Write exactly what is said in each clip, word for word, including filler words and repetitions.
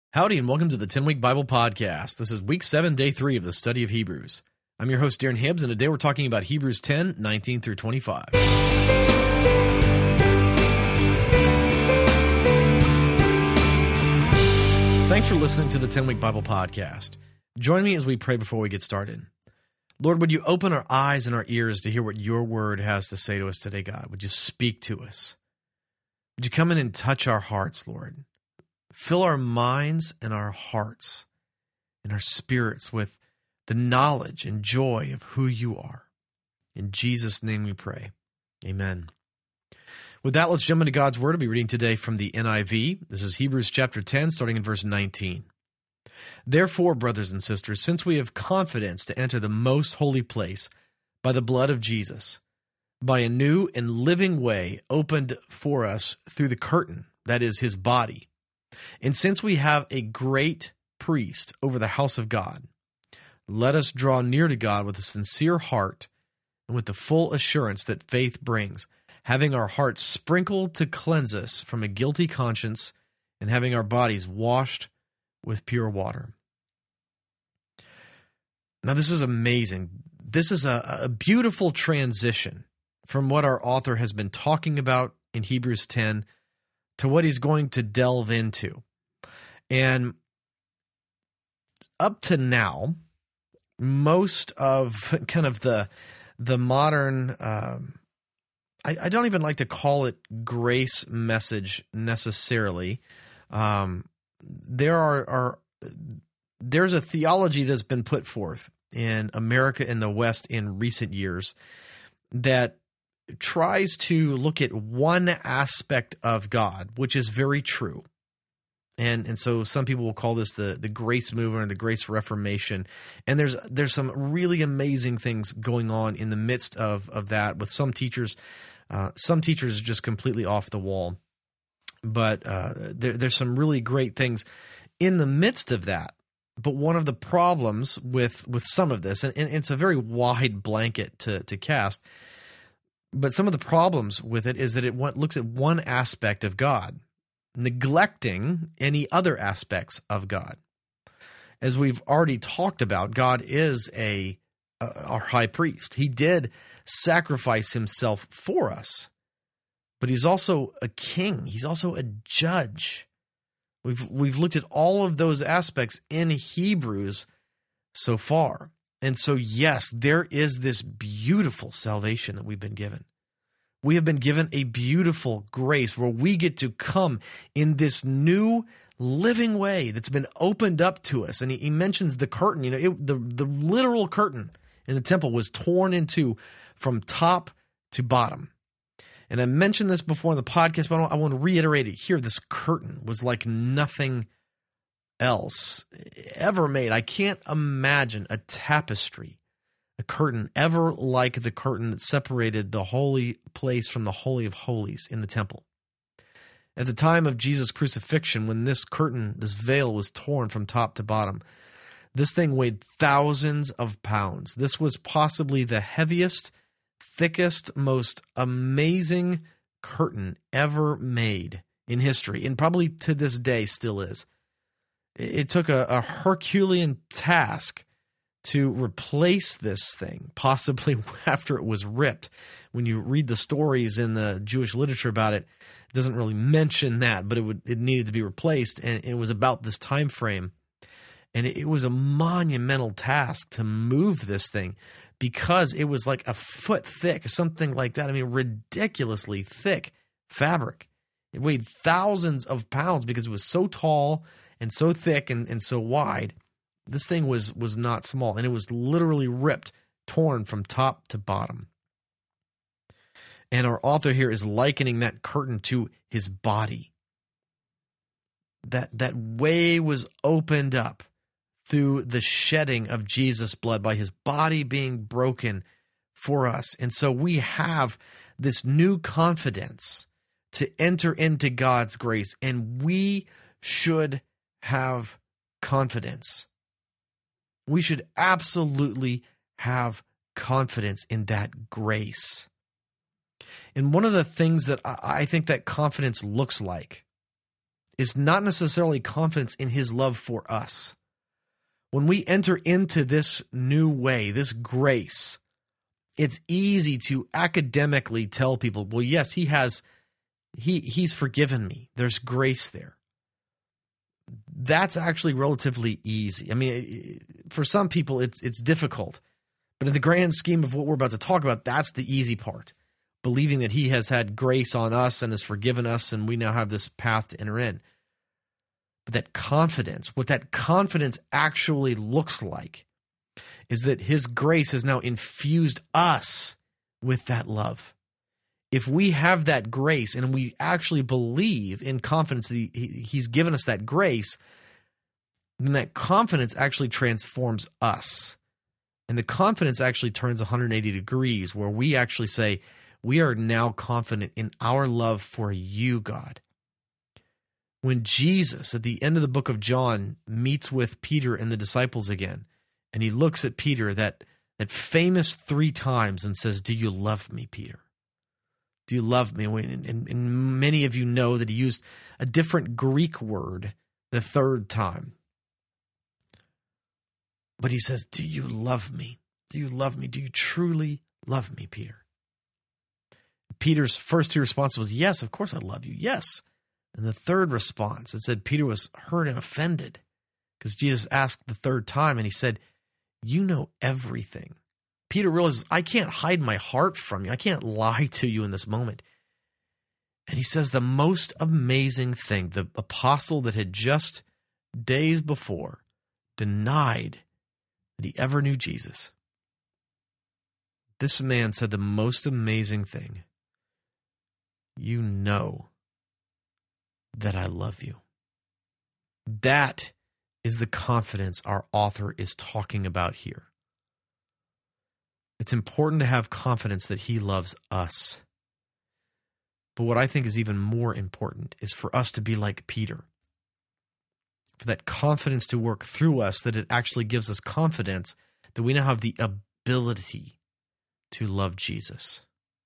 Howdy, and welcome to the ten-Week Bible Podcast. This is Week seven, Day three of the study of Hebrews. I'm your host, Darren Hibbs, and today we're talking about Hebrews ten, nineteen through twenty-five. Thanks for listening to the ten-Week Bible Podcast. Join me as we pray before we get started. Lord, would you open our eyes and our ears to hear what your word has to say to us today, God? Would you speak to us? Would you come in and touch our hearts, Lord? Fill our minds and our hearts and our spirits with the knowledge and joy of who you are. In Jesus' name we pray. Amen. With that, let's jump into God's Word. I'll be reading today from the N I V. This is Hebrews chapter ten, starting in verse nineteen. Therefore, brothers and sisters, since we have confidence to enter the most holy place by the blood of Jesus, by a new and living way opened for us through the curtain, that is, his body, and since we have a great priest over the house of God, let us draw near to God with a sincere heart and with the full assurance that faith brings, having our hearts sprinkled to cleanse us from a guilty conscience and having our bodies washed with pure water. Now, this is amazing. This is a, a beautiful transition from what our author has been talking about in Hebrews ten to what he's going to delve into. And up to now, most of kind of the the modern, um, I, I don't even like to call it grace message necessarily. Um, there are, are there's a theology that's been put forth in America and the West in recent years that tries to look at one aspect of God, which is very true. And and so some people will call this the, the grace movement or the grace reformation. And there's there's some really amazing things going on in the midst of, of that with some teachers. Uh, some teachers are just completely off the wall. But uh, there, there's some really great things in the midst of that. But one of the problems with, with some of this, and, and it's a very wide blanket to, to cast, but some of the problems with it is that it looks at one aspect of God, neglecting any other aspects of God. As we've already talked about, God is a uh, our high priest. He did sacrifice himself for us, but he's also a king. He's also a judge. We've we've looked at all of those aspects in Hebrews so far. And so, yes, there is this beautiful salvation that we've been given. We have been given a beautiful grace where we get to come in this new living way that's been opened up to us. And he, he mentions the curtain. You know, it, the, the literal curtain in the temple was torn in two from top to bottom. And I mentioned this before in the podcast, but I want to reiterate it here. This curtain was like nothing else ever made. I can't imagine a tapestry, a curtain ever like the curtain that separated the holy place from the Holy of Holies in the temple. At the time of Jesus' crucifixion, when this curtain, this veil was torn from top to bottom, this thing weighed thousands of pounds. This was possibly the heaviest, thickest, most amazing curtain ever made in history, and probably to this day still is. It took a, a Herculean task to replace this thing, possibly after it was ripped. When you read the stories in the Jewish literature about it, it doesn't really mention that, but it would it needed to be replaced, and it was about this time frame. And it, it was a monumental task to move this thing because it was like a foot thick, something like that. I mean, ridiculously thick fabric. It weighed thousands of pounds because it was so tall and so thick and, and so wide. This thing was was not small, and it was literally ripped, torn from top to bottom. And our author here is likening that curtain to his body. That, that way was opened up through the shedding of Jesus' blood by his body being broken for us. And so we have this new confidence to enter into God's grace, and we should have confidence. We should absolutely have confidence in that grace. And one of the things that I think that confidence looks like is not necessarily confidence in his love for us. When we enter into this new way, this grace, it's easy to academically tell people, well, yes, he has, he he's forgiven me. There's grace there. That's actually relatively easy. I mean, for some people, it's it's difficult. But in the grand scheme of what we're about to talk about, that's the easy part. Believing that he has had grace on us and has forgiven us, and we now have this path to enter in. But that confidence, what that confidence actually looks like, is that his grace has now infused us with that love. If we have that grace and we actually believe in confidence that he, he's given us that grace, then that confidence actually transforms us. And the confidence actually turns one hundred eighty degrees, where we actually say, we are now confident in our love for you, God. When Jesus, at the end of the book of John, meets with Peter and the disciples again, and he looks at Peter, that, that famous three times, and says, do you love me, Peter? Do you love me? And, and, and many of you know that he used a different Greek word the third time. But he says, do you love me? Do you love me? Do you truly love me, Peter? Peter's first two responses was, yes, of course I love you. Yes. And the third response, it said Peter was hurt and offended because Jesus asked the third time, and he said, you know everything. Peter realizes, I can't hide my heart from you. I can't lie to you in this moment. And he says the most amazing thing, the apostle that had just days before denied that he ever knew Jesus. This man said the most amazing thing. You know that I love you. That is the confidence our author is talking about here. It's important to have confidence that he loves us. But what I think is even more important is for us to be like Peter. For that confidence to work through us, that it actually gives us confidence that we now have the ability to love Jesus.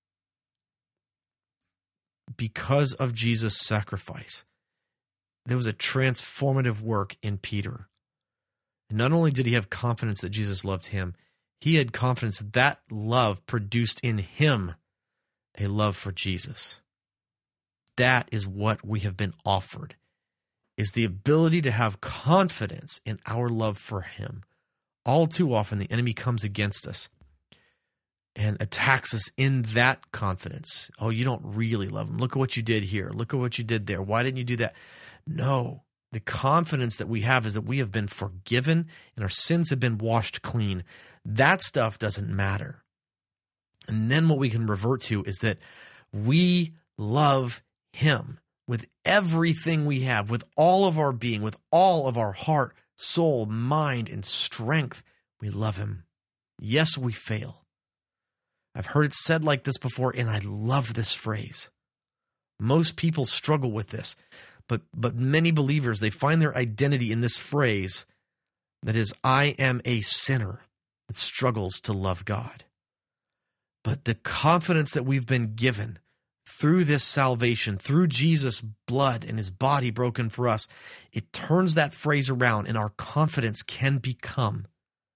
Because of Jesus' sacrifice, there was a transformative work in Peter. And not only did he have confidence that Jesus loved him, he had confidence that that love produced in him a love for Jesus. That is what we have been offered, is the ability to have confidence in our love for him. All too often, the enemy comes against us and attacks us in that confidence. Oh, you don't really love him. Look at what you did here. Look at what you did there. Why didn't you do that? No, the confidence that we have is that we have been forgiven and our sins have been washed clean. That stuff doesn't matter. And then what we can revert to is that we love him with everything we have, with all of our being, with all of our heart, soul, mind, and strength. We love him. Yes, we fail. I've heard it said like this before, and I love this phrase. Most people struggle with this, but but many believers, they find their identity in this phrase that is, I am a sinner that struggles to love God. But the confidence that we've been given through this salvation, through Jesus' blood and his body broken for us, it turns that phrase around, and our confidence can become,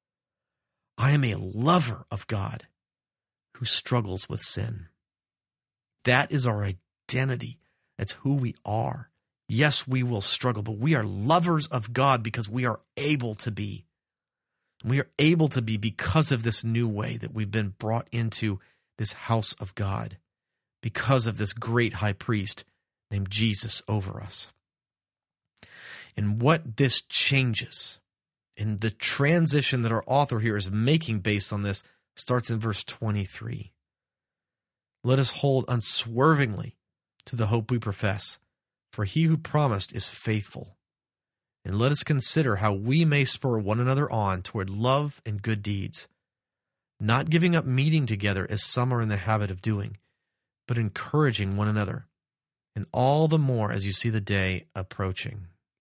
I am a lover of God who struggles with sin. That is our identity. That's who we are. Yes, we will struggle, but we are lovers of God because we are able to be. We are able to be because of this new way that we've been brought into this house of God, because of this great high priest named Jesus over us. And what this changes, and the transition that our author here is making based on this, starts in verse twenty-three. Let us hold unswervingly to the hope we profess, for he who promised is faithful. And let us consider how we may spur one another on toward love and good deeds, not giving up meeting together as some are in the habit of doing, but encouraging one another, and all the more as you see the day approaching.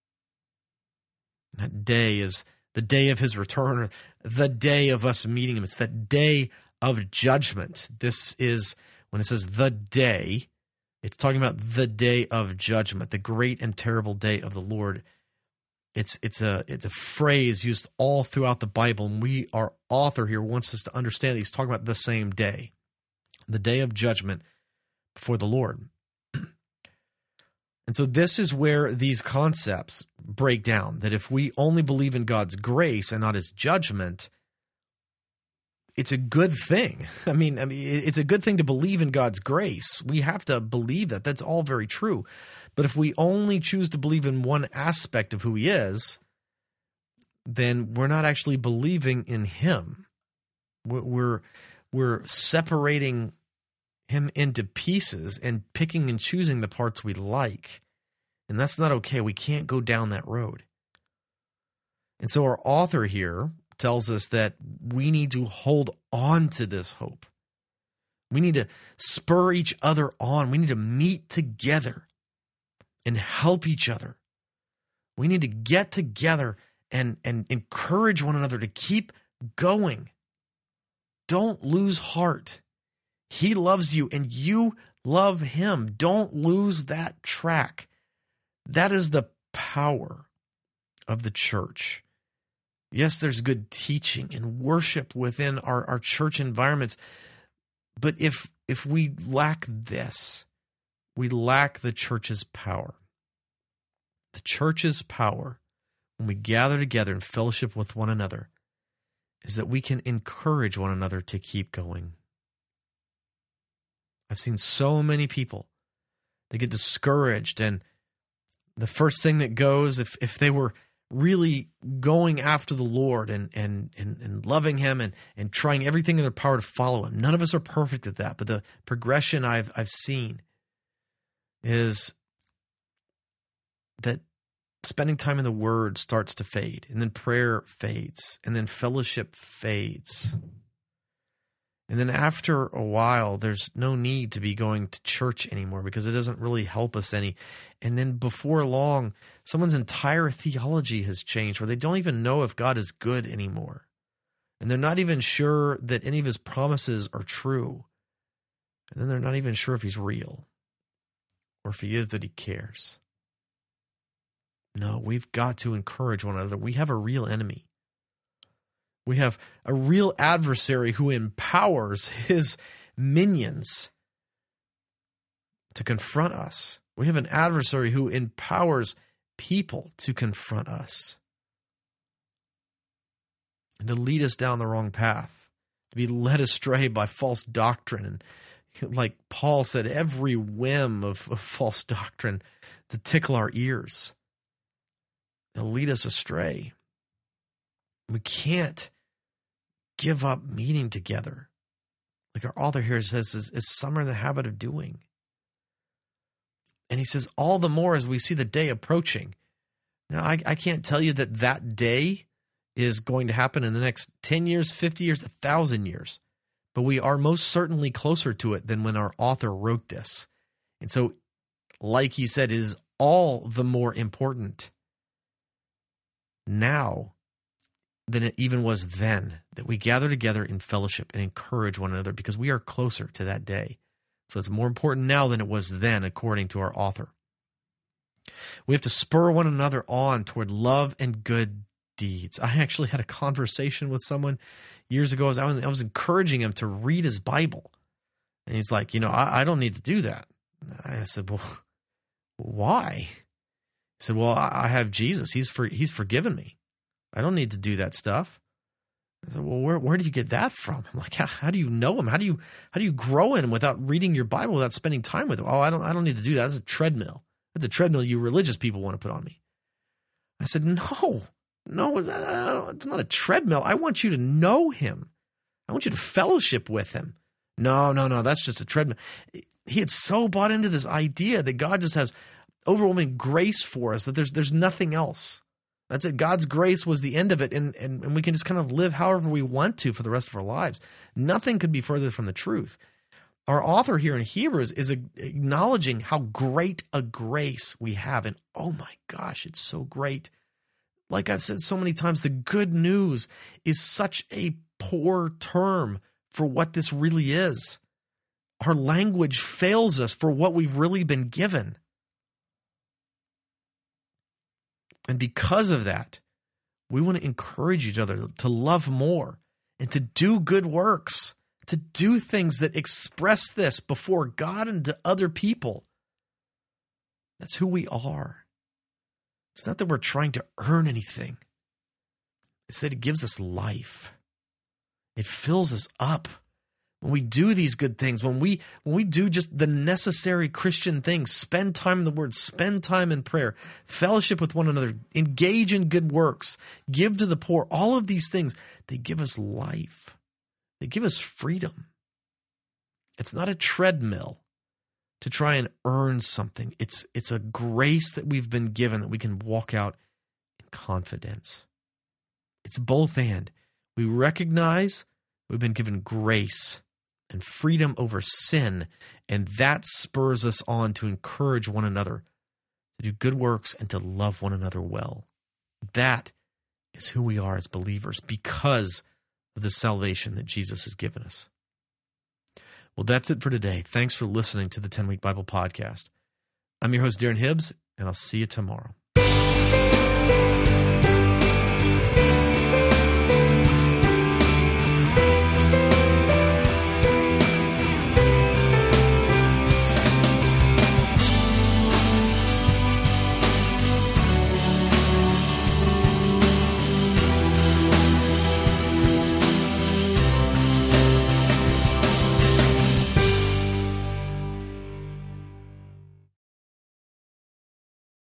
That day is the day of his return, the day of us meeting him. It's that day of judgment. This is, when it says the day, It's talking about the day of judgment, the great and terrible day of the Lord. It's it's a it's a phrase used all throughout the Bible, and we, our author here, wants us to understand that he's talking about the same day, the day of judgment before the Lord. And so this is where these concepts break down, that if we only believe in God's grace and not his judgment, it's a good thing. I mean, I mean, it's a good thing to believe in God's grace. We have to believe that. That's all very true. But if we only choose to believe in one aspect of who he is, then we're not actually believing in him. We're, we're separating him into pieces and picking and choosing the parts we like. And that's not okay. We can't go down that road. And so our author here tells us that we need to hold on to this hope. We need to spur each other on. We need to meet together and help each other. We need to get together and, and encourage one another to keep going. Don't lose heart. He loves you and you love him. Don't lose that track. That is the power of the church. Yes, there's good teaching and worship within our, our church environments. But if if we lack this, we lack the church's power. The church's power, when we gather together in fellowship with one another, is that we can encourage one another to keep going. I've seen so many people, they get discouraged, and the first thing that goes, if if they were really going after the Lord and and and, and loving him and, and trying everything in their power to follow him. None of us are perfect at that, but the progression I've I've seen is that spending time in the Word starts to fade, and then prayer fades, and then fellowship fades. And then after a while, there's no need to be going to church anymore because it doesn't really help us any. And then before long, someone's entire theology has changed where they don't even know if God is good anymore. And they're not even sure that any of his promises are true. And then they're not even sure if he's real or if he is that he cares. No, we've got to encourage one another. We have a real enemy. We have a real adversary who empowers his minions to confront us. We have an adversary who empowers people to confront us and to lead us down the wrong path, to be led astray by false doctrine. And like Paul said, every whim of, of false doctrine to tickle our ears. They'll lead us astray. We can't give up meeting together. Like our author here says, is, is some are in the habit of doing. And he says, all the more as we see the day approaching. Now, I, I can't tell you that that day is going to happen in the next ten years, fifty years, one thousand years. But we are most certainly closer to it than when our author wrote this. And so, like he said, it is all the more important now than it even was then, that we gather together in fellowship and encourage one another because we are closer to that day. So it's more important now than it was then, according to our author. We have to spur one another on toward love and good deeds. I actually had a conversation with someone years ago as I was, I was encouraging him to read his Bible. And he's like, you know, I, I don't need to do that. I said, well, why? He said, well, I have Jesus. He's for, he's forgiven me. I don't need to do that stuff. I said, well, where where do you get that from? I'm like, how, how do you know him? How do you how do you grow in him without reading your Bible, without spending time with him? Oh, I don't I don't need to do that. That's a treadmill. That's a treadmill you religious people want to put on me. I said, no, no, it's not a treadmill. I want you to know him. I want you to fellowship with him. No, no, no, that's just a treadmill. He had so bought into this idea that God just has overwhelming grace for us, that there's there's nothing else. That's it. God's grace was the end of it, and, and, and we can just kind of live however we want to for the rest of our lives. Nothing could be further from the truth. Our author here in Hebrews is acknowledging how great a grace we have, and oh my gosh, it's so great. Like I've said so many times, the good news is such a poor term for what this really is. Our language fails us for what we've really been given. And because of that, we want to encourage each other to love more and to do good works, to do things that express this before God and to other people. That's who we are. It's not that we're trying to earn anything. It's that it gives us life. It fills us up. When we do these good things, when we when we do just the necessary Christian things, spend time in the Word, spend time in prayer, fellowship with one another, engage in good works, give to the poor, all of these things, they give us life. They give us freedom. It's not a treadmill to try and earn something. It's, it's a grace that we've been given that we can walk out in confidence. It's both and. We recognize we've been given grace and freedom over sin, and that spurs us on to encourage one another to do good works and to love one another well. That is who we are as believers because of the salvation that Jesus has given us. Well, that's it for today. Thanks for listening to the ten-Week Bible Podcast. I'm your host, Darren Hibbs, and I'll see you tomorrow.